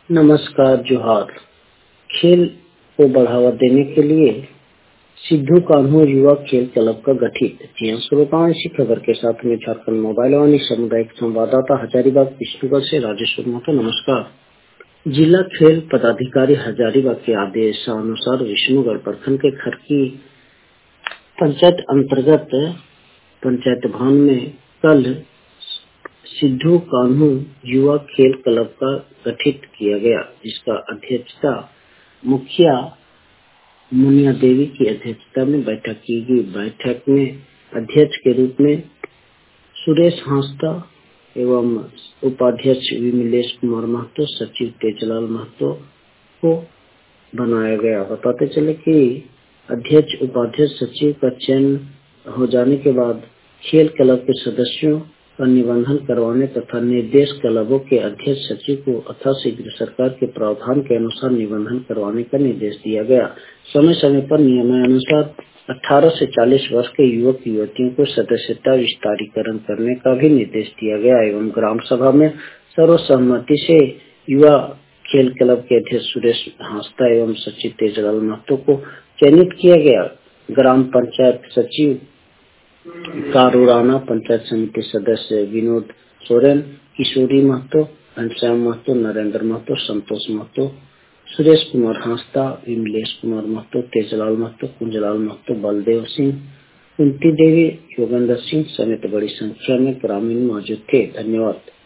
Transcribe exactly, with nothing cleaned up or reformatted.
नमस्कार जोहार। खेल को बढ़ावा देने के लिए सिद्धू कान्हू युवा खेल क्लब का गठित। जी हाँ श्रोताओं, इसी खबर के साथ में झारखंड मोबाइल वाणी सामुदायिक संवाददाता हजारीबाग विष्णुगढ़ से राजेश वर्मा का नमस्कार। जिला खेल पदाधिकारी हजारीबाग के आदेशानुसार विष्णुगढ़ प्रखंड के खरकी पंचायत अंतर्गत पंचायत भवन में कल सिद्धू कान्हू युवा खेल क्लब का गठित किया गया, जिसका अध्यक्षता मुखिया मुनिया देवी की अध्यक्षता में बैठक की गई। बैठक में अध्यक्ष के रूप में सुरेश हांसदा एवं उपाध्यक्ष विमलेश कुमार महतो, सचिव तेजलाल महतो को बनाया गया। बताते चले कि अध्यक्ष उपाध्यक्ष सचिव का चयन हो जाने के बाद खेल क्लब के सदस्यों का निबंधन करवाने तथा निर्देश क्लबों के अध्यक्ष सचिव को यथाशीघ्र सरकार के प्रावधान के अनुसार निबंधन करवाने का निर्देश दिया गया। समय समय पर नियमानुसार अठारह से चालीस वर्ष के युवक युवतियों को सदस्यता विस्तारीकरण करने का भी निर्देश दिया गया एवं ग्राम सभा में सर्वसम्मति से युवा खेल क्लब के अध्यक्ष सुरेश हांसदा एवं सचिव तेजलाल महतो को चयनित किया गया। ग्राम पंचायत सचिव कारूराना, पंचायत समिति सदस्य विनोद सोरेन, किशोरी महतो, घनश्याम महतो, नरेंद्र महतो, संतोष महतो, सुरेश कुमार हांसदा, विमलेश कुमार महतो, तेजलाल महतो, कुंजलाल महतो, बलदेव सिंह, कुंती देवी, योगेंद्र सिंह समेत बड़ी संख्या में ग्रामीण मौजूद थे। धन्यवाद।